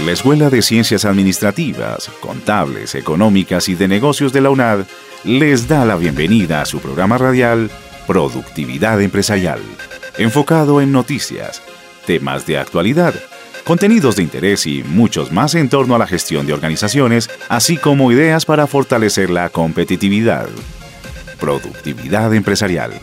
La Escuela de Ciencias Administrativas, Contables, Económicas y de Negocios de la UNAD les da la bienvenida a su programa radial Productividad Empresarial, enfocado en noticias, temas de actualidad, contenidos de interés y muchos más en torno a la gestión de organizaciones, así como ideas para fortalecer la competitividad. Productividad Empresarial.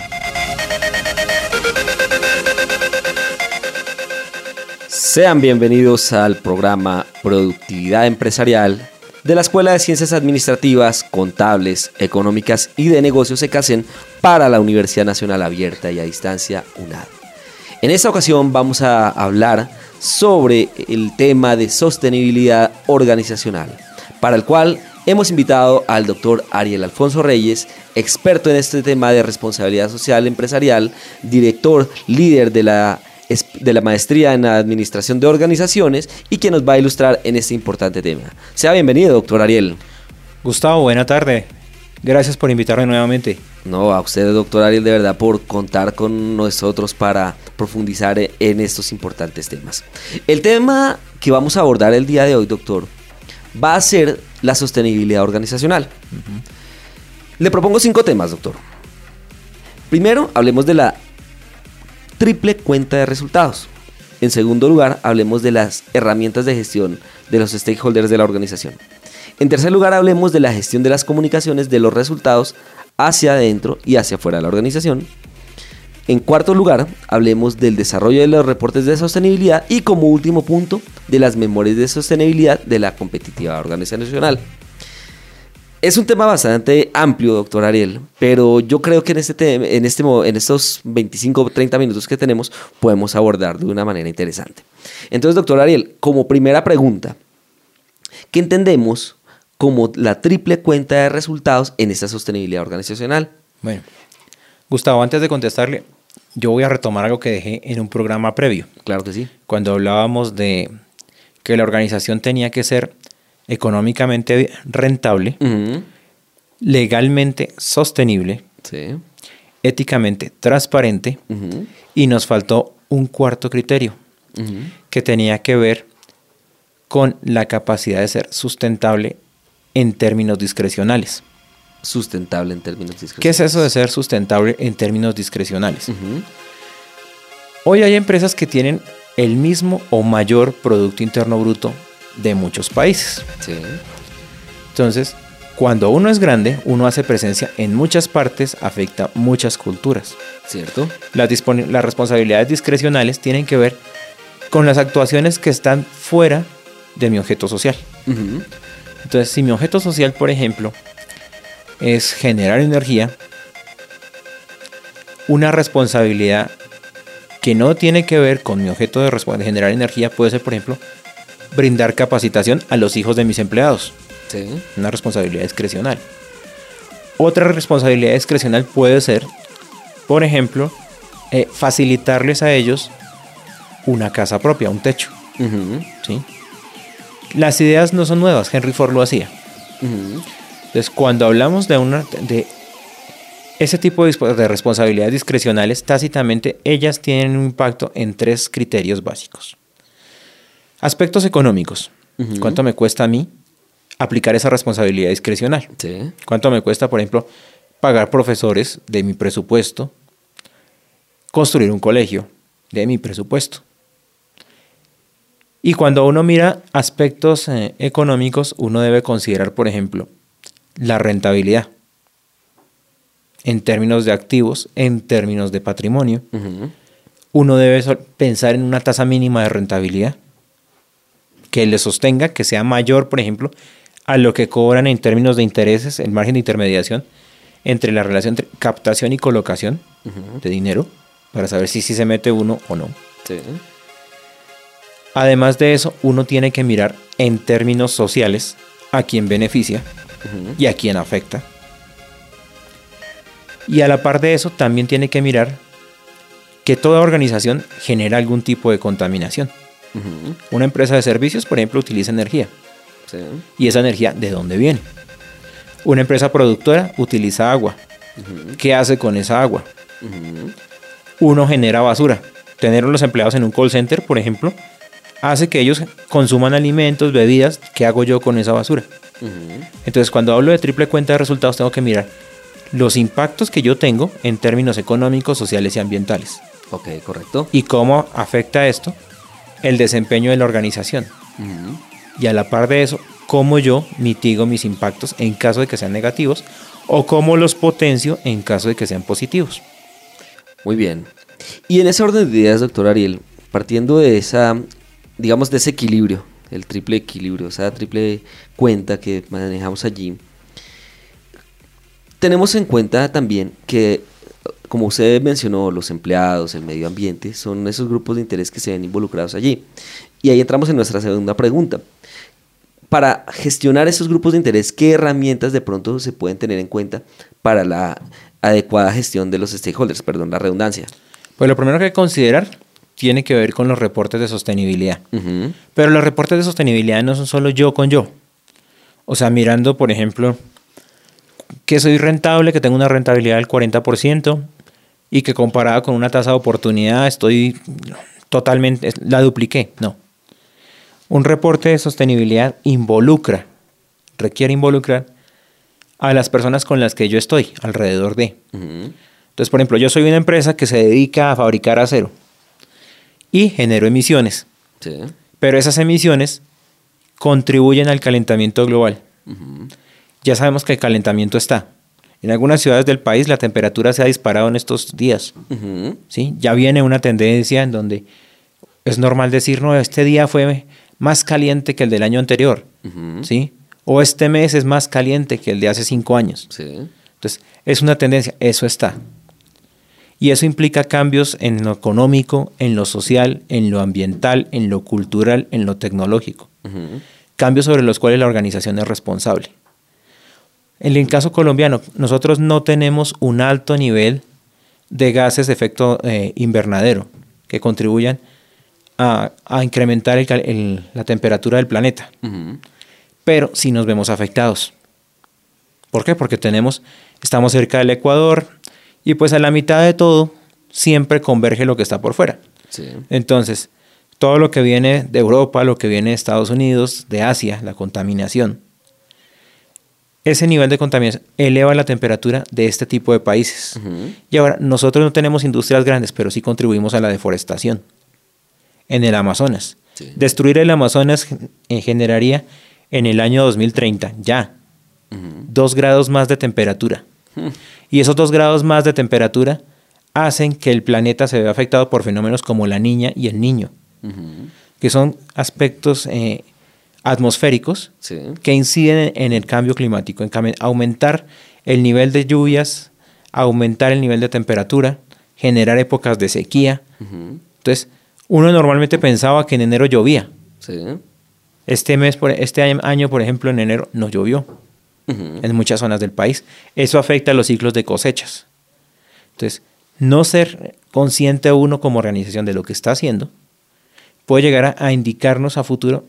Sean bienvenidos al programa Productividad Empresarial de la Escuela de Ciencias Administrativas, Contables, Económicas y de Negocios ECACEN para la Universidad Nacional Abierta y a Distancia UNAD. En esta ocasión vamos a hablar sobre el tema de sostenibilidad organizacional, para el cual hemos invitado al doctor Ariel Alfonso Reyes, experto en este tema de responsabilidad social empresarial, director líder de la maestría en administración de organizaciones y quien nos va a ilustrar en este importante tema. Sea bienvenido, doctor Ariel. Gustavo, buena tarde. Gracias por invitarme nuevamente. No, a usted, doctor Ariel, de verdad por contar con nosotros para profundizar en estos importantes temas. El tema que vamos a abordar el día de hoy, doctor, va a ser la sostenibilidad organizacional. Le propongo 5 temas, doctor. Primero, hablemos de la triple cuenta de resultados. En segundo lugar, hablemos de las herramientas de gestión de los stakeholders de la organización. En tercer lugar, hablemos de la gestión de las comunicaciones de los resultados hacia adentro y hacia afuera de la organización. En cuarto lugar, hablemos del desarrollo de los reportes de sostenibilidad y como último punto, de las memorias de sostenibilidad de la competitividad organizacional. Es un tema bastante amplio, doctor Ariel, pero yo creo que en estos 25 o 30 minutos que tenemos podemos abordar de una manera interesante. Entonces, doctor Ariel, como primera pregunta, ¿qué entendemos como la triple cuenta de resultados en esta sostenibilidad organizacional? Bueno, Gustavo, antes de contestarle, yo voy a retomar algo que dejé en un programa previo. Claro que sí. Cuando hablábamos de que la organización tenía que ser económicamente rentable, legalmente sostenible, sí, éticamente transparente, y nos faltó un cuarto criterio que tenía que ver con la capacidad de ser sustentable en términos discrecionales. Sustentable en términos discrecionales. ¿Qué es eso de ser sustentable en términos discrecionales? Hoy hay empresas que tienen el mismo o mayor Producto Interno Bruto de muchos países. Sí. Entonces, cuando uno es grande, uno hace presencia en muchas partes, afecta muchas culturas. ¿Cierto? Las responsabilidades discrecionales tienen que ver con las actuaciones que están fuera de mi objeto social. Entonces, si mi objeto social, por ejemplo, es generar energía, una responsabilidad que no tiene que ver con mi objeto de generar energía puede ser, por ejemplo, brindar capacitación a los hijos de mis empleados. Sí. Una responsabilidad discrecional. Otra responsabilidad discrecional puede ser, por ejemplo, facilitarles a ellos una casa propia, un techo. ¿Sí? Las ideas no son nuevas, Henry Ford lo hacía. Entonces, cuando hablamos de ese tipo de responsabilidades discrecionales, tácitamente ellas tienen un impacto en 3 criterios básicos. Aspectos económicos. ¿Cuánto me cuesta a mí aplicar esa responsabilidad discrecional? Sí. ¿Cuánto me cuesta, por ejemplo, pagar profesores de mi presupuesto? Construir un colegio de mi presupuesto. Y cuando uno mira aspectos económicos, uno debe considerar, por ejemplo, la rentabilidad en términos de activos, en términos de patrimonio. Uno debe pensar en una tasa mínima de rentabilidad que le sostenga, que sea mayor, por ejemplo, a lo que cobran en términos de intereses, el margen de intermediación entre la relación entre captación y colocación de dinero, para saber si se mete uno o no. Sí. Además de eso, uno tiene que mirar en términos sociales a quién beneficia y a quién afecta. Y a la par de eso, también tiene que mirar que toda organización genera algún tipo de contaminación. Una empresa de servicios, por ejemplo, utiliza energía. Sí. ¿Y esa energía de dónde viene? Una empresa productora utiliza agua. ¿Qué hace con esa agua? Uno genera basura. Tener a los empleados en un call center, por ejemplo, hace que ellos consuman alimentos, bebidas. ¿Qué hago yo con esa basura? Entonces, cuando hablo de triple cuenta de resultados, tengo que mirar los impactos que yo tengo en términos económicos, sociales y ambientales. Ok, correcto. Y cómo afecta esto el desempeño de la organización. Y a la par de eso, cómo yo mitigo mis impactos en caso de que sean negativos o cómo los potencio en caso de que sean positivos. Muy bien. Y en ese orden de ideas, doctor Ariel, partiendo de esa, digamos, de ese equilibrio, el triple equilibrio, esa triple cuenta que manejamos allí, tenemos en cuenta también que, como usted mencionó, los empleados, el medio ambiente, son esos grupos de interés que se ven involucrados allí. Y ahí entramos en nuestra segunda pregunta. Para gestionar esos grupos de interés, ¿qué herramientas de pronto se pueden tener en cuenta para la adecuada gestión de los stakeholders? Perdón, la redundancia. Pues lo primero que hay que considerar tiene que ver con los reportes de sostenibilidad. Pero los reportes de sostenibilidad no son solo yo con yo. O sea, mirando, por ejemplo, que soy rentable, que tengo una rentabilidad del 40% y que comparada con una tasa de oportunidad estoy totalmente, la dupliqué. No. Un reporte de sostenibilidad requiere involucrar a las personas con las que yo estoy alrededor de. Entonces, por ejemplo, yo soy una empresa que se dedica a fabricar acero y genero emisiones. Sí. Pero esas emisiones contribuyen al calentamiento global. Ya sabemos que el calentamiento está. En algunas ciudades del país la temperatura se ha disparado en estos días. ¿Sí? Ya viene una tendencia en donde es normal decir, no, este día fue más caliente que el del año anterior. ¿Sí? O este mes es más caliente que el de hace 5 años. Sí. Entonces, es una tendencia, eso está. Y eso implica cambios en lo económico, en lo social, en lo ambiental, en lo cultural, en lo tecnológico. Cambios sobre los cuales la organización es responsable. En el caso colombiano, nosotros no tenemos un alto nivel de gases de efecto invernadero que contribuyan a incrementar la temperatura del planeta. Pero sí nos vemos afectados. ¿Por qué? Porque estamos cerca del Ecuador y pues a la mitad de todo siempre converge lo que está por fuera. Sí. Entonces, todo lo que viene de Europa, lo que viene de Estados Unidos, de Asia, la contaminación, ese nivel de contaminación eleva la temperatura de este tipo de países. Y ahora, nosotros no tenemos industrias grandes, pero sí contribuimos a la deforestación en el Amazonas. Sí. Destruir el Amazonas generaría en el año 2030 ya 2 grados más de temperatura. Y esos 2 grados más de temperatura hacen que el planeta se vea afectado por fenómenos como la niña y el niño, que son aspectos atmosféricos que inciden en el cambio climático, en aumentar el nivel de lluvias, aumentar el nivel de temperatura, generar épocas de sequía. Entonces, uno normalmente pensaba que en enero llovía. Este año, por ejemplo, en enero no llovió en muchas zonas del país. Eso afecta a los ciclos de cosechas. Entonces, no ser consciente uno como organización de lo que está haciendo puede llegar a indicarnos a futuro,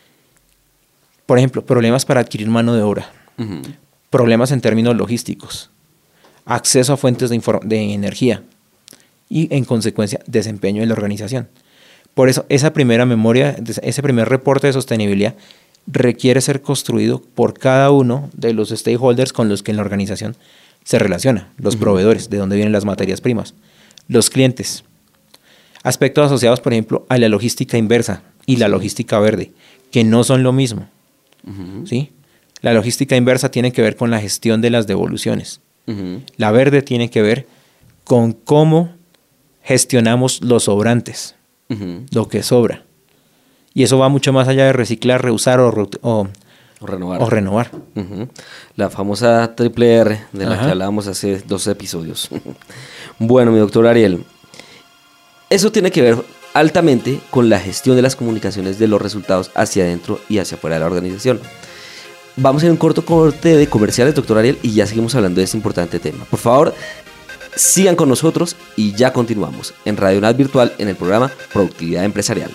por ejemplo, problemas para adquirir mano de obra, problemas en términos logísticos, acceso a fuentes de energía y, en consecuencia, desempeño de la organización. Por eso, esa primera memoria, ese primer reporte de sostenibilidad requiere ser construido por cada uno de los stakeholders con los que en la organización se relaciona, los proveedores, de dónde vienen las materias primas, los clientes, aspectos asociados, por ejemplo, a la logística inversa y la logística verde, que no son lo mismo. ¿Sí? La logística inversa tiene que ver con la gestión de las devoluciones. La verde tiene que ver con cómo gestionamos los sobrantes, lo que sobra. Y eso va mucho más allá de reciclar, reusar o renovar. La famosa triple R de la que hablábamos hace 2 episodios. Bueno, mi doctor Ariel, eso tiene que ver altamente con la gestión de las comunicaciones de los resultados hacia adentro y hacia afuera de la organización. Vamos a ir a un corto corte de comerciales, doctor Ariel, y ya seguimos hablando de este importante tema. Por favor, sigan con nosotros y ya continuamos en Radio UNAD Virtual en el programa Productividad Empresarial.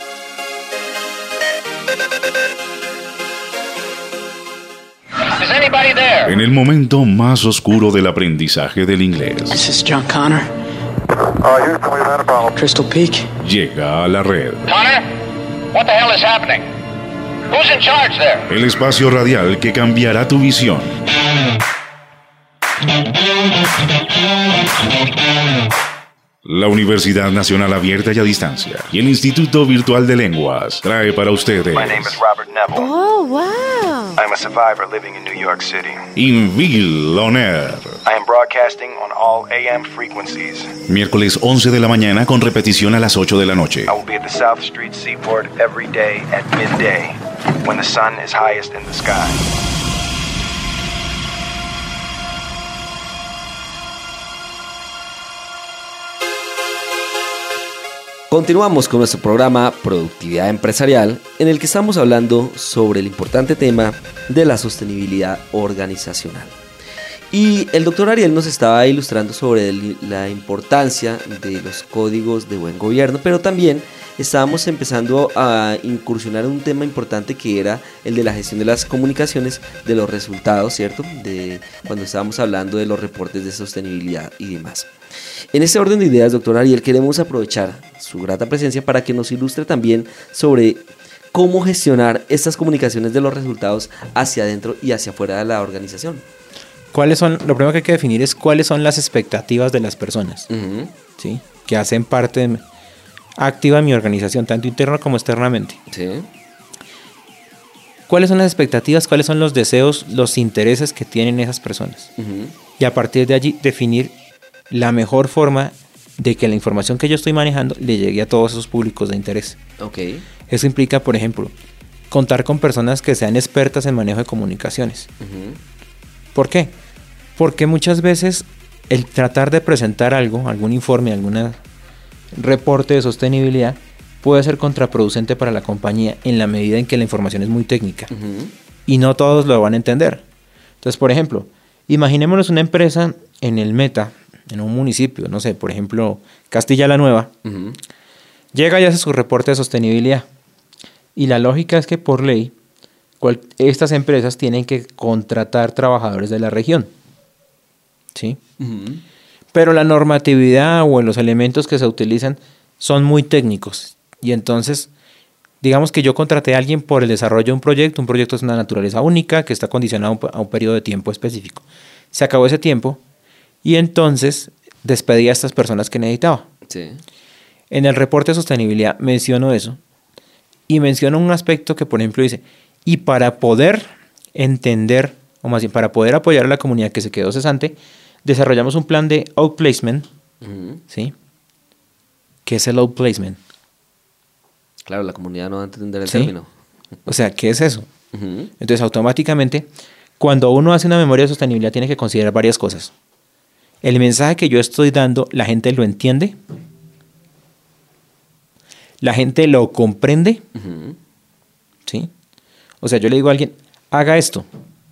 En el momento más oscuro del aprendizaje del inglés, This is John Connor. Houston, we've had a problem. Crystal Peak. llega a la red. Connor? What the hell is happening? Who's in charge there? El espacio radial que cambiará tu visión. La Universidad Nacional Abierta y a Distancia y el Instituto Virtual de Lenguas trae para ustedes My name is Robert Neville. Oh, wow. I'm a survivor living in New York City. Inville On Air. I am broadcasting on all AM frequencies. Miércoles 11 de la mañana con repetición a las 8 de la noche. I will be at the South Street Seaport every day at midday when the sun is highest in the sky. Continuamos con nuestro programa Productividad Empresarial, en el que estamos hablando sobre el importante tema de la sostenibilidad organizacional. Y el doctor Ariel nos estaba ilustrando sobre la importancia de los códigos de buen gobierno, pero también estábamos empezando a incursionar en un tema importante que era el de la gestión de las comunicaciones, de los resultados, ¿cierto? De cuando estábamos hablando de los reportes de sostenibilidad y demás. En este orden de ideas, doctor Ariel, queremos aprovechar su grata presencia para que nos ilustre también sobre cómo gestionar estas comunicaciones de los resultados hacia adentro y hacia afuera de la organización. Lo primero que hay que definir es cuáles son las expectativas de las personas, ¿sí? Que hacen parte activa de mi organización, tanto interna como externamente. Sí. ¿Cuáles son las expectativas? ¿Cuáles son los deseos, los intereses que tienen esas personas? Y a partir de allí definir la mejor forma de que la información que yo estoy manejando le llegue a todos esos públicos de interés. Okay. Eso implica, por ejemplo, contar con personas que sean expertas en manejo de comunicaciones. ¿Por qué? Porque muchas veces el tratar de presentar algo, algún informe, algún reporte de sostenibilidad, puede ser contraproducente para la compañía en la medida en que la información es muy técnica. Y no todos lo van a entender. Entonces, por ejemplo, imaginémonos una empresa en el Meta, en un municipio, no sé, por ejemplo, Castilla la Nueva, llega y hace su reporte de sostenibilidad. Y la lógica es que por ley, estas empresas tienen que contratar trabajadores de la región. ¿Sí? Pero la normatividad o los elementos que se utilizan son muy técnicos. Y entonces, digamos que yo contraté a alguien por el desarrollo de un proyecto. Un proyecto es una naturaleza única que está condicionado a un periodo de tiempo específico. Se acabó ese tiempo y entonces despedí a estas personas que necesitaba. Sí. En el reporte de sostenibilidad menciono eso y menciono un aspecto que, por ejemplo, dice, y para poder entender, o más bien para poder apoyar a la comunidad que se quedó cesante, desarrollamos un plan de outplacement. ¿Sí? ¿Qué es el outplacement? Claro, la comunidad no va a entender el ¿Sí? término. O sea, ¿qué es eso? Entonces, automáticamente, cuando uno hace una memoria de sostenibilidad, tiene que considerar varias cosas. El mensaje que yo estoy dando, ¿la gente lo entiende? ¿La gente lo comprende? ¿Sí? O sea, yo le digo a alguien, haga esto.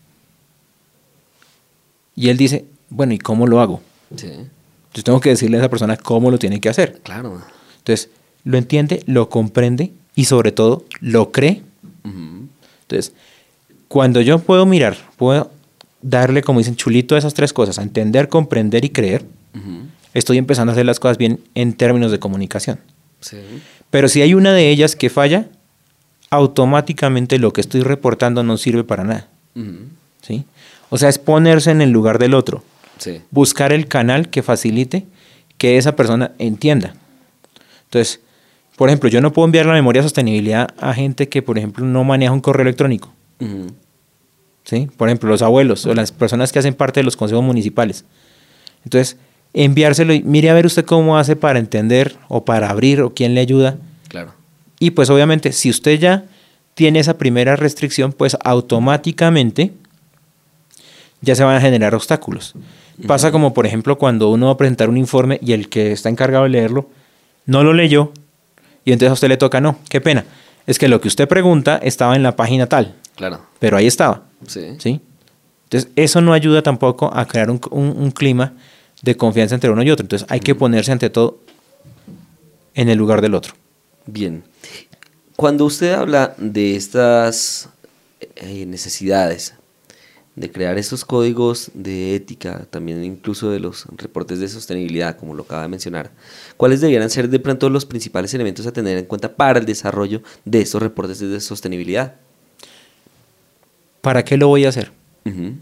Y él dice, bueno, ¿y cómo lo hago? Sí. Entonces tengo que decirle a esa persona cómo lo tiene que hacer. Claro. Entonces, lo entiende, lo comprende y sobre todo lo cree. Entonces, cuando yo puedo mirar, puedo darle, como dicen, chulito a esas tres cosas, a entender, comprender y creer, estoy empezando a hacer las cosas bien en términos de comunicación. Sí. Pero si hay una de ellas que falla, automáticamente lo que estoy reportando no sirve para nada. ¿Sí? O sea, es ponerse en el lugar del otro. Sí. Buscar el canal que facilite que esa persona entienda. Entonces, por ejemplo, yo no puedo enviar la memoria de sostenibilidad a gente que, por ejemplo, no maneja un correo electrónico. ¿Sí? Por ejemplo, los abuelos o las personas que hacen parte de los consejos municipales. Entonces, enviárselo y mire a ver usted cómo hace para entender o para abrir o quién le ayuda. Claro. Y pues obviamente, si usted ya tiene esa primera restricción, pues automáticamente ya se van a generar obstáculos. Pasa como, por ejemplo, cuando uno va a presentar un informe y el que está encargado de leerlo no lo leyó y entonces a usted le toca, no, qué pena. Es que lo que usted pregunta estaba en la página tal. Claro. Pero ahí estaba. Sí. ¿Sí? Entonces, eso no ayuda tampoco a crear un clima de confianza entre uno y otro. Entonces, hay que ponerse ante todo en el lugar del otro. Bien. Cuando usted habla de estas necesidades de crear estos códigos de ética, también incluso de los reportes de sostenibilidad, como lo acaba de mencionar, ¿cuáles debieran ser de pronto los principales elementos a tener en cuenta para el desarrollo de estos reportes de sostenibilidad? ¿Para qué lo voy a hacer? Ujú.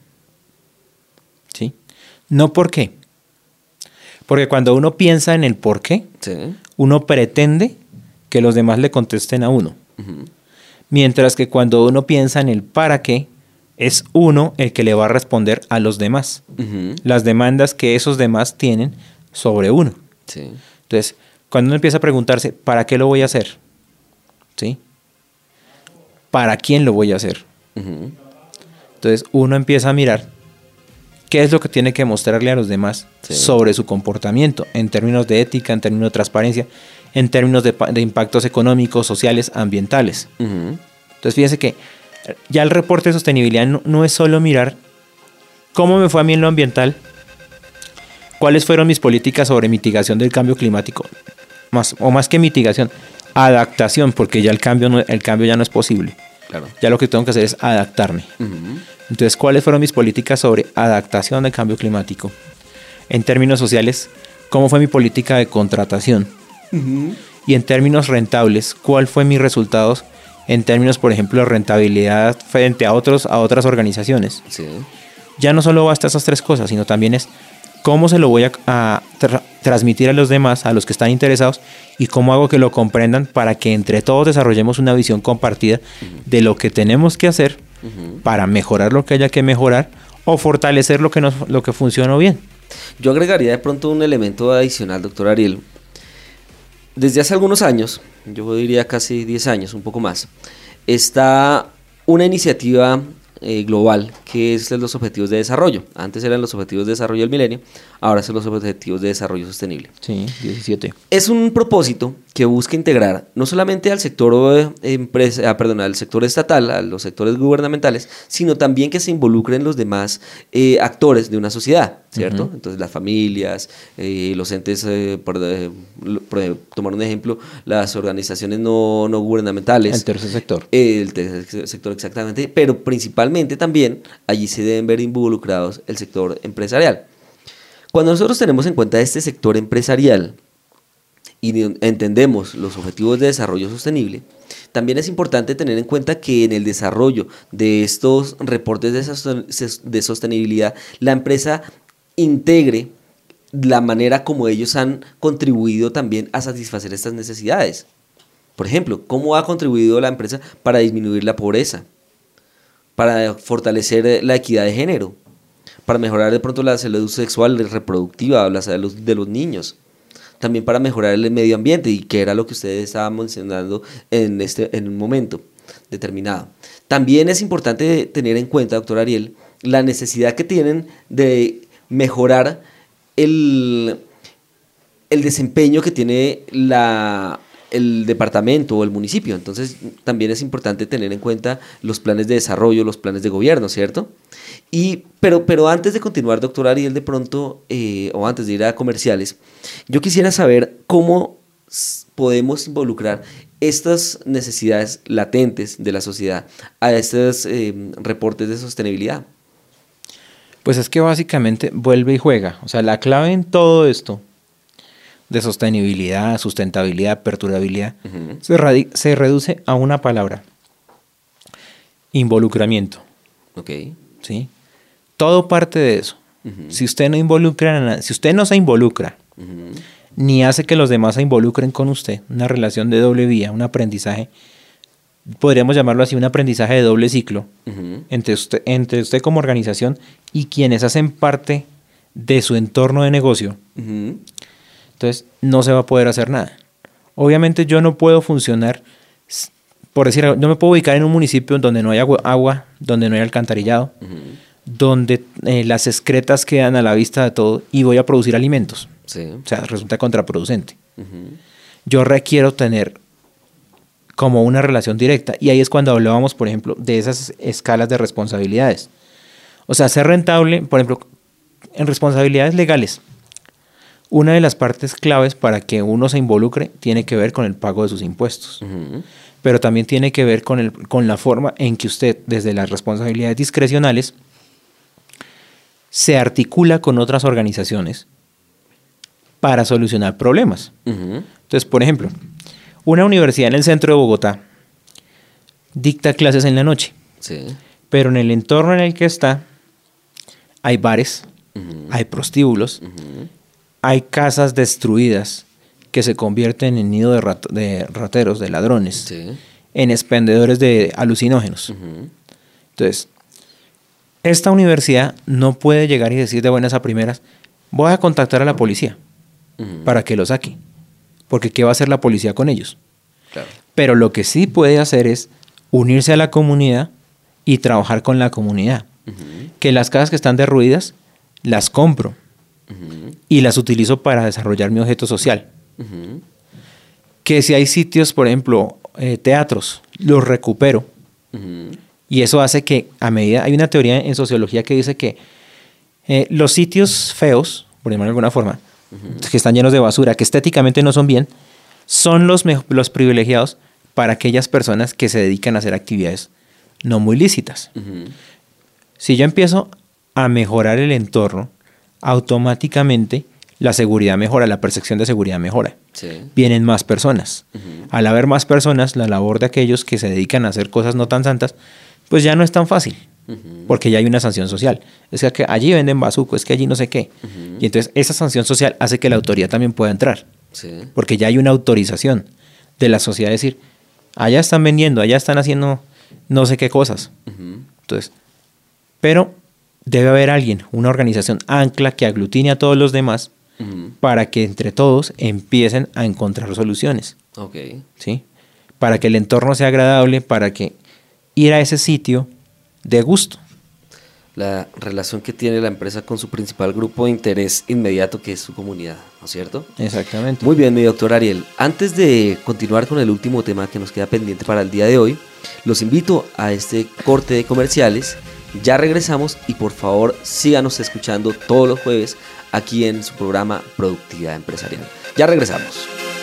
¿Sí? No por qué. Porque cuando uno piensa en el por qué, Sí. uno pretende que los demás le contesten a uno. Ujú. Mientras que cuando uno piensa en el para qué, es uno el que le va a responder a los demás. Ujú. Las demandas que esos demás tienen sobre uno. Sí. Entonces, cuando uno empieza a preguntarse, ¿para qué lo voy a hacer? ¿Sí? ¿Para quién lo voy a hacer? Ujú. Entonces, uno empieza a mirar qué es lo que tiene que mostrarle a los demás Sí. sobre su comportamiento, en términos de ética, en términos de transparencia, en términos de impactos económicos, sociales, ambientales. Ujú. Entonces, fíjense que ya el reporte de sostenibilidad no es solo mirar cómo me fue a mí en lo ambiental, cuáles fueron mis políticas sobre mitigación del cambio climático, más que mitigación, adaptación, porque ya el cambio ya no es posible. Claro. Ya lo que tengo que hacer es adaptarme. Ujú. Entonces, ¿cuáles fueron mis políticas sobre adaptación al cambio climático? En términos sociales, ¿cómo fue mi política de contratación? Y en términos rentables, ¿cuál fue mis resultados en términos, por ejemplo, de rentabilidad frente a otras organizaciones? Sí. Ya no solo basta esas tres cosas, sino también es cómo se lo voy a transmitir a los demás, a los que están interesados, y cómo hago que lo comprendan para que entre todos desarrollemos una visión compartida de lo que tenemos que hacer para mejorar lo que haya que mejorar o fortalecer lo que funcionó bien. Yo agregaría de pronto un elemento adicional, doctor Ariel. Desde hace algunos años, yo diría casi 10 años, un poco más, está una iniciativa global que es los Objetivos de Desarrollo. Antes eran los Objetivos de Desarrollo del Milenio, ahora son los Objetivos de Desarrollo Sostenible. Sí, 17. Es un propósito que busca integrar no solamente al sector al sector estatal, a los sectores gubernamentales, sino también que se involucren los demás actores de una sociedad, ¿cierto? Ujú. Entonces las familias, los entes, por tomar un ejemplo, las organizaciones no gubernamentales. El tercer sector. El tercer sector, exactamente, pero principalmente también allí se deben ver involucrados el sector empresarial. Cuando nosotros tenemos en cuenta este sector empresarial y entendemos los objetivos de desarrollo sostenible, también es importante tener en cuenta que en el desarrollo de estos reportes de sostenibilidad, la empresa integre la manera como ellos han contribuido también a satisfacer estas necesidades. Por ejemplo, ¿cómo ha contribuido la empresa para disminuir la pobreza? Para fortalecer la equidad de género, para mejorar de pronto la salud sexual y reproductiva, la salud de los niños, también para mejorar el medio ambiente, y que era lo que ustedes estaban mencionando en un momento determinado. También es importante tener en cuenta, doctor Ariel, la necesidad que tienen de mejorar el desempeño que tiene el departamento o el municipio. Entonces también es importante tener en cuenta los planes de desarrollo, los planes de gobierno, ¿cierto? Pero antes de continuar, doctor Ariel, de pronto, o antes de ir a comerciales, yo quisiera saber cómo podemos involucrar estas necesidades latentes de la sociedad a estos reportes de sostenibilidad. Pues es que básicamente vuelve y juega. O sea, la clave en todo esto de sostenibilidad, sustentabilidad, perdurabilidad, se reduce a una palabra: involucramiento. Ok. ¿Sí? Todo parte de eso. Si usted no involucra, si usted no se involucra, ni hace que los demás se involucren con usted, una relación de doble vía, un aprendizaje, podríamos llamarlo así, un aprendizaje de doble ciclo, entre usted como organización y quienes hacen parte de su entorno de negocio. Entonces no se va a poder hacer nada. Obviamente yo no puedo funcionar, por decir algo, yo me puedo ubicar en un municipio donde no hay agua, donde no hay alcantarillado, donde las excretas quedan a la vista de todo, y voy a producir alimentos. Sí. O sea, resulta contraproducente. Yo requiero tener como una relación directa, y ahí es cuando hablábamos, por ejemplo, de esas escalas de responsabilidades. O sea, ser rentable, por ejemplo, en responsabilidades legales, una de las partes claves para que uno se involucre tiene que ver con el pago de sus impuestos. Pero también tiene que ver con la forma en que usted, desde las responsabilidades discrecionales, se articula con otras organizaciones para solucionar problemas. Entonces, por ejemplo, una universidad en el centro de Bogotá dicta clases en la noche, Sí. pero en el entorno en el que está hay bares, hay prostíbulos, hay casas destruidas que se convierten en nido de rateros, de ladrones, Sí. en expendedores de alucinógenos. Entonces, esta universidad no puede llegar y decir de buenas a primeras, voy a contactar a la policía para que lo saque. Porque ¿qué va a hacer la policía con ellos? Claro. Pero lo que sí puede hacer es unirse a la comunidad y trabajar con la comunidad. Que las casas que están derruidas, las compro y las utilizo para desarrollar mi objeto social. Que si hay sitios, por ejemplo, teatros, los recupero. Y eso hace que, a medida, hay una teoría en sociología que dice que los sitios feos, por llamarlo de alguna forma, que están llenos de basura, que estéticamente no son bien, son los privilegiados para aquellas personas que se dedican a hacer actividades no muy lícitas. Si yo empiezo a mejorar el entorno, automáticamente la seguridad mejora, la percepción de seguridad mejora. Sí. Vienen más personas. Al haber más personas, la labor de aquellos que se dedican a hacer cosas no tan santas, pues ya no es tan fácil, porque ya hay una sanción social. Es que allí venden bazuco, es que allí no sé qué. Y entonces esa sanción social hace que la autoridad también pueda entrar, Sí. porque ya hay una autorización de la sociedad, decir, allá están vendiendo, allá están haciendo no sé qué cosas. Entonces, pero debe haber alguien, una organización ancla que aglutine a todos los demás para que entre todos empiecen a encontrar soluciones. Ok. ¿Sí? Para que el entorno sea agradable, para que ir a ese sitio de gusto. La relación que tiene la empresa con su principal grupo de interés inmediato, que es su comunidad, ¿no es cierto? Exactamente. Muy bien, mi doctor Ariel. Antes de continuar con el último tema que nos queda pendiente para el día de hoy, los invito a este corte de comerciales. Ya regresamos y por favor síganos escuchando todos los jueves aquí en su programa Productividad Empresarial. Ya regresamos.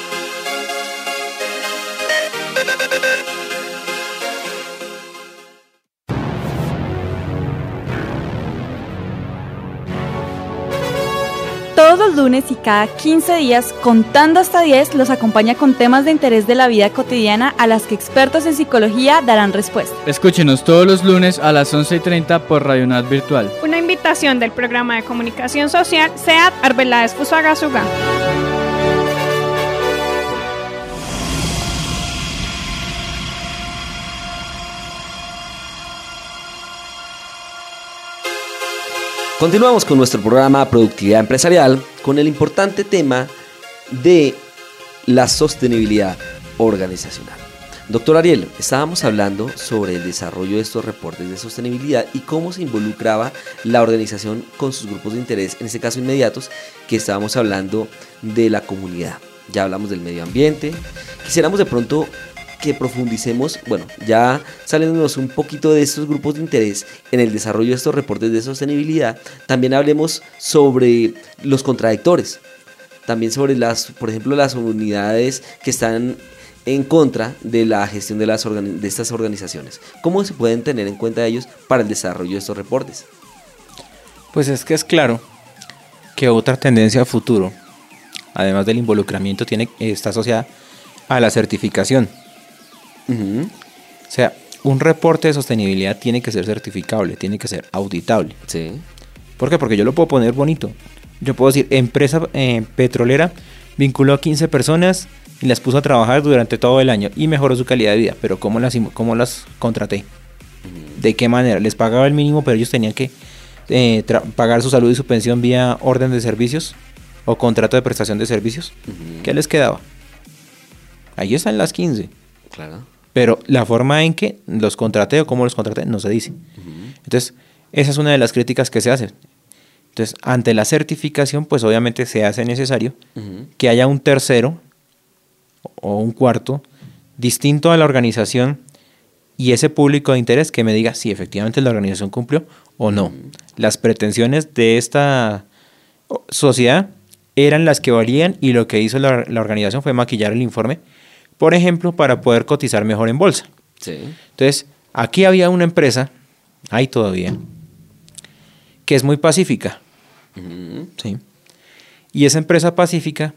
Todos los lunes y cada 15 días, contando hasta 10, los acompaña con temas de interés de la vida cotidiana a las que expertos en psicología darán respuesta. Escúchenos todos los lunes a las 11:30 por Radio Nat Virtual. Una invitación del programa de comunicación social SEAT Arbeláez Fusagasugá. Continuamos con nuestro programa Productividad Empresarial con el importante tema de la sostenibilidad organizacional. Doctor Ariel, estábamos hablando sobre el desarrollo de estos reportes de sostenibilidad y cómo se involucraba la organización con sus grupos de interés, en este caso inmediatos, que estábamos hablando de la comunidad. Ya hablamos del medio ambiente. Quisiéramos de pronto que profundicemos, bueno, ya saliéndonos un poquito de estos grupos de interés en el desarrollo de estos reportes de sostenibilidad, también hablemos sobre los contradictores, también sobre por ejemplo, las unidades que están en contra de la gestión de estas organizaciones. ¿Cómo se pueden tener en cuenta ellos para el desarrollo de estos reportes? Pues es que es claro que otra tendencia a futuro, además del involucramiento, está asociada a la certificación. O sea, un reporte de sostenibilidad tiene que ser certificable, tiene que ser auditable. Sí. ¿Por qué? Porque yo lo puedo poner bonito. Yo puedo decir, empresa petrolera vinculó a 15 personas y las puso a trabajar durante todo el año y mejoró su calidad de vida. Pero ¿cómo las contraté? ¿De qué manera? Les pagaba el mínimo, pero ellos tenían que pagar su salud y su pensión vía orden de servicios o contrato de prestación de servicios. ¿Qué les quedaba? Ahí están las 15. Claro. Pero la forma en que los contraté o cómo los contraté no se dice. Entonces, esa es una de las críticas que se hacen. Entonces, ante la certificación, pues obviamente se hace necesario que haya un tercero o un cuarto distinto a la organización y ese público de interés que me diga si efectivamente la organización cumplió o no. Las pretensiones de esta sociedad eran las que valían y lo que hizo la organización fue maquillar el informe, por ejemplo, para poder cotizar mejor en bolsa. Sí. Entonces, aquí había una empresa, hay todavía, que es muy pacífica. ¿Sí? Y esa empresa pacífica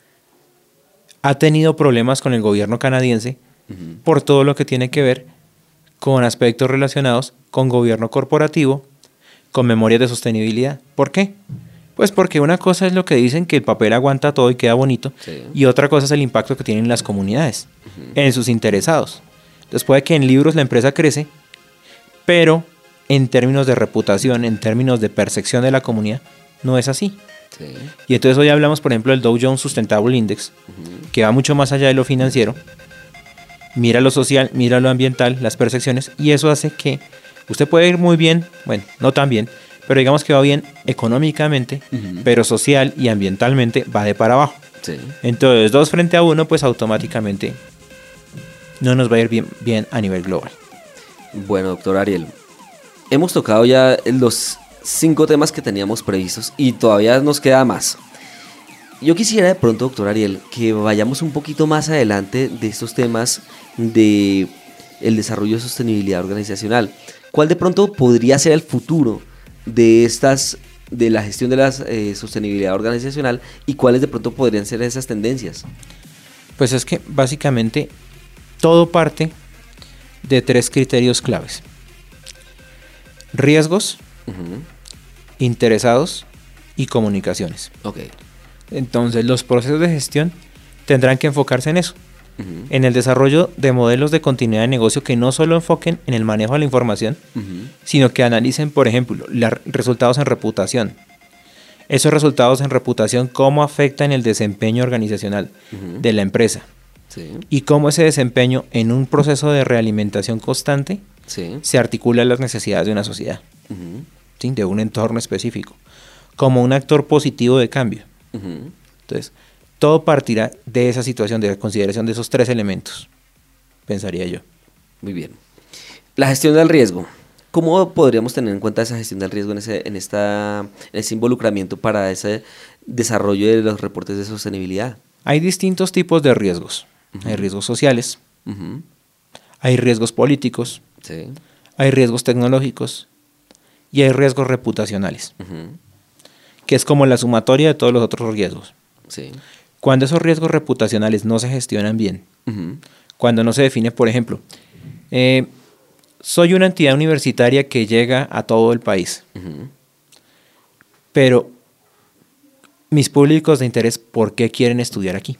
ha tenido problemas con el gobierno canadiense por todo lo que tiene que ver con aspectos relacionados con gobierno corporativo, con memorias de sostenibilidad. ¿Por qué? Pues porque una cosa es lo que dicen, que el papel aguanta todo y queda bonito, y otra cosa es el impacto que tienen las comunidades, en sus interesados. Entonces puede que en libros la empresa crece, pero en términos de reputación, en términos de percepción de la comunidad, no es así. Y entonces hoy hablamos, por ejemplo, del Dow Jones Sustainable Index, que va mucho más allá de lo financiero, mira lo social, mira lo ambiental, las percepciones, y eso hace que usted puede ir muy bien, bueno, no tan bien, pero digamos que va bien económicamente, pero social y ambientalmente va de para abajo. Entonces, 2 frente a 1, pues automáticamente no nos va a ir bien a nivel global. Bueno, doctor Ariel, hemos tocado ya los 5 temas que teníamos previstos y todavía nos queda más. Yo quisiera de pronto, doctor Ariel, que vayamos un poquito más adelante de estos temas de el desarrollo de sostenibilidad organizacional. ¿Cuál de pronto podría ser el futuro de la gestión de la sostenibilidad organizacional y cuáles de pronto podrían ser esas tendencias? Pues es que básicamente todo parte de 3 criterios claves: riesgos, interesados y comunicaciones. Entonces los procesos de gestión tendrán que enfocarse en eso, en el desarrollo de modelos de continuidad de negocio que no solo enfoquen en el manejo de la información, sino que analicen, por ejemplo, los resultados en reputación. Esos resultados en reputación, cómo afectan el desempeño organizacional de la empresa. Y cómo ese desempeño en un proceso de realimentación constante se articula a las necesidades de una sociedad, ¿sí? De un entorno específico, como un actor positivo de cambio. Entonces, todo partirá de esa situación, de la consideración de esos 3 elementos, pensaría yo. Muy bien. La gestión del riesgo. ¿Cómo podríamos tener en cuenta esa gestión del riesgo en ese involucramiento para ese desarrollo de los reportes de sostenibilidad? Hay distintos tipos de riesgos. Hay riesgos sociales, hay riesgos políticos, hay riesgos tecnológicos y hay riesgos reputacionales, que es como la sumatoria de todos los otros riesgos. Cuando esos riesgos reputacionales no se gestionan bien, cuando no se define, por ejemplo, soy una entidad universitaria que llega a todo el país, pero mis públicos de interés, ¿por qué quieren estudiar aquí?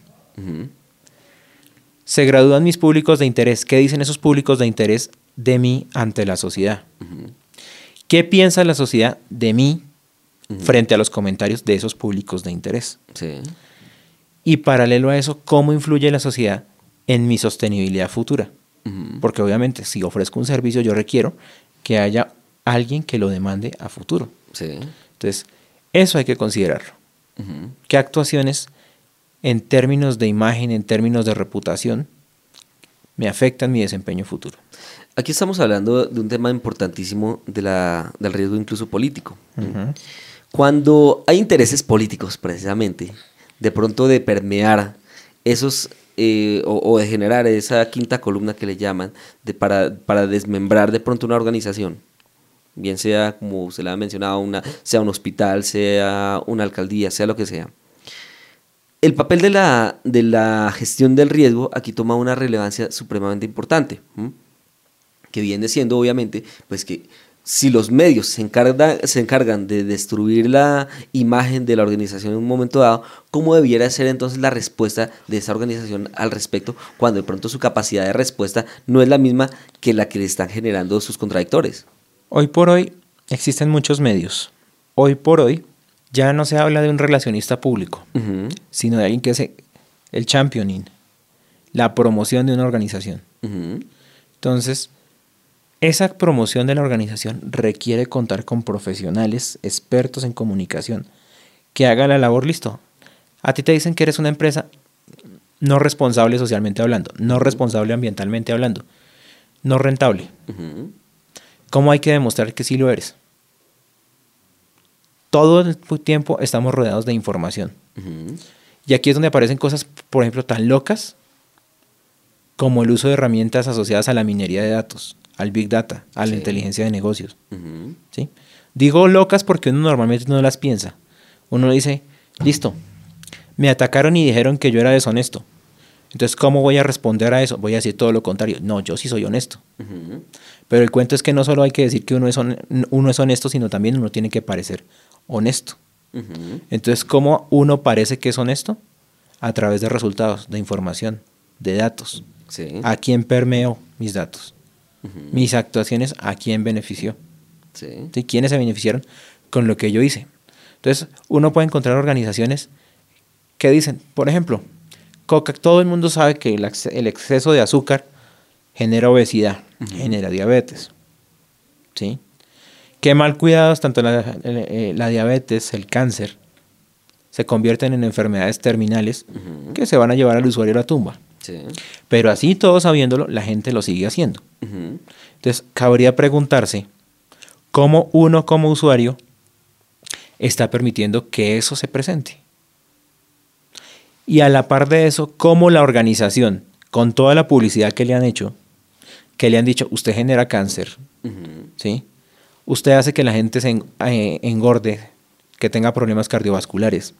Se gradúan mis públicos de interés. ¿Qué dicen esos públicos de interés de mí ante la sociedad? ¿Qué piensa la sociedad de mí frente a los comentarios de esos públicos de interés? Y paralelo a eso, ¿cómo influye la sociedad en mi sostenibilidad futura? Porque obviamente si ofrezco un servicio, yo requiero que haya alguien que lo demande a futuro. Entonces, eso hay que considerarlo. ¿Qué actuaciones en términos de imagen, en términos de reputación, me afectan mi desempeño futuro? Aquí estamos hablando de un tema importantísimo del riesgo incluso político. Cuando hay intereses políticos, precisamente, de pronto de permear esos o de generar esa quinta columna que le llaman para desmembrar de pronto una organización, bien sea, como se le ha mencionado, sea un hospital, sea una alcaldía, sea lo que sea. El papel de la gestión del riesgo aquí toma una relevancia supremamente importante, que viene siendo obviamente pues que si los medios se encargan de destruir la imagen de la organización en un momento dado, ¿cómo debiera ser entonces la respuesta de esa organización al respecto cuando de pronto su capacidad de respuesta no es la misma que la que le están generando sus contradictores? Hoy por hoy existen muchos medios. Hoy por hoy ya no se habla de un relacionista público, sino de alguien que hace el championing, la promoción de una organización. Entonces, esa promoción de la organización requiere contar con profesionales expertos en comunicación que hagan la labor. Listo. A ti te dicen que eres una empresa no responsable socialmente hablando, no responsable ambientalmente hablando, no rentable. ¿Cómo hay que demostrar que sí lo eres? Todo el tiempo estamos rodeados de información. Y aquí es donde aparecen cosas, por ejemplo, tan locas como el uso de herramientas asociadas a la minería de datos, al Big Data, a la inteligencia de negocios. ¿Sí? Digo locas porque uno normalmente no las piensa. Uno dice, listo, me atacaron y dijeron que yo era deshonesto. Entonces, ¿cómo voy a responder a eso? Voy a decir todo lo contrario. No, yo sí soy honesto. Pero el cuento es que no solo hay que decir que uno es honesto, sino también uno tiene que parecer honesto. Entonces, ¿cómo uno parece que es honesto? A través de resultados, de información, de datos. Sí. ¿A quién permeó mis datos? Mis actuaciones, ¿a quién benefició? Sí. ¿Sí? ¿Quiénes se beneficiaron con lo que yo hice? Entonces, uno puede encontrar organizaciones que dicen, por ejemplo, todo el mundo sabe que el exceso de azúcar genera obesidad, genera diabetes. ¿Sí? Qué mal cuidados, tanto la diabetes, el cáncer, se convierten en enfermedades terminales que se van a llevar al usuario a la tumba. Sí. Pero así, todos sabiéndolo, la gente lo sigue haciendo. Entonces, cabría preguntarse cómo uno como usuario está permitiendo que eso se presente. Y a la par de eso, cómo la organización, con toda la publicidad que le han hecho, que le han dicho, usted genera cáncer, ¿sí? Usted hace que la gente se engorde, que tenga problemas cardiovasculares,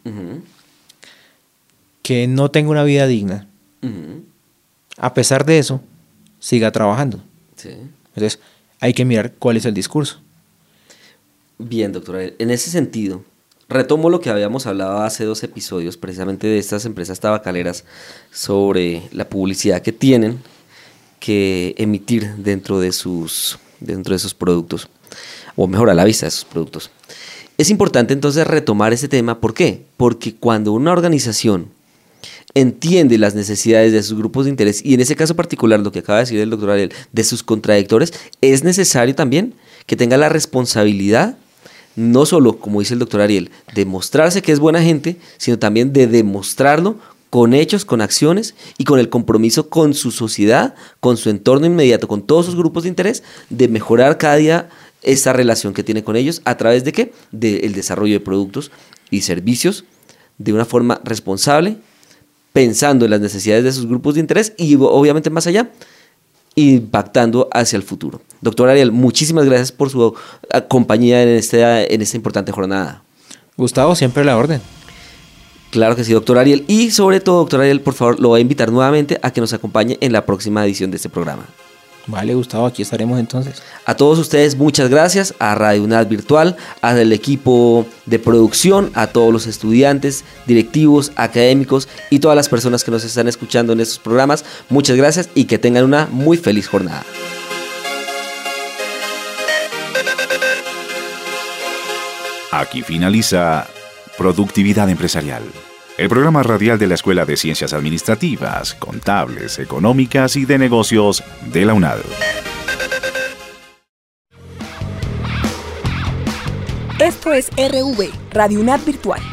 que no tenga una vida digna. A pesar de eso, siga trabajando. Sí. Entonces, hay que mirar cuál es el discurso. Bien, doctora. En ese sentido, retomo lo que habíamos hablado hace 2 episodios, precisamente de estas empresas tabacaleras, sobre la publicidad que tienen que emitir dentro de sus productos, o mejor, a la vista de sus productos. Es importante entonces retomar ese tema. ¿Por qué? Porque cuando una organización entiende las necesidades de sus grupos de interés, y en ese caso particular, lo que acaba de decir el doctor Ariel, de sus contradictores, es necesario también que tenga la responsabilidad, no solo, como dice el doctor Ariel, de mostrarse que es buena gente, sino también de demostrarlo con hechos, con acciones y con el compromiso con su sociedad, con su entorno inmediato, con todos sus grupos de interés, de mejorar cada día esa relación que tiene con ellos. ¿A través de qué? Del desarrollo de productos y servicios de una forma responsable, pensando en las necesidades de sus grupos de interés y obviamente más allá, impactando hacia el futuro. Doctor Ariel, muchísimas gracias por su compañía en esta importante jornada. Gustavo, siempre a la orden. Claro que sí, doctor Ariel. Y sobre todo, doctor Ariel, por favor, lo voy a invitar nuevamente a que nos acompañe en la próxima edición de este programa. Vale, Gustavo, aquí estaremos entonces. A todos ustedes, muchas gracias. A Radio UNAD Virtual, al equipo de producción, a todos los estudiantes, directivos, académicos y todas las personas que nos están escuchando en estos programas. Muchas gracias y que tengan una muy feliz jornada. Aquí finaliza Productividad Empresarial, el programa radial de la Escuela de Ciencias Administrativas, Contables, Económicas y de Negocios de la UNAD. Esto es RV, Radio UNAD Virtual.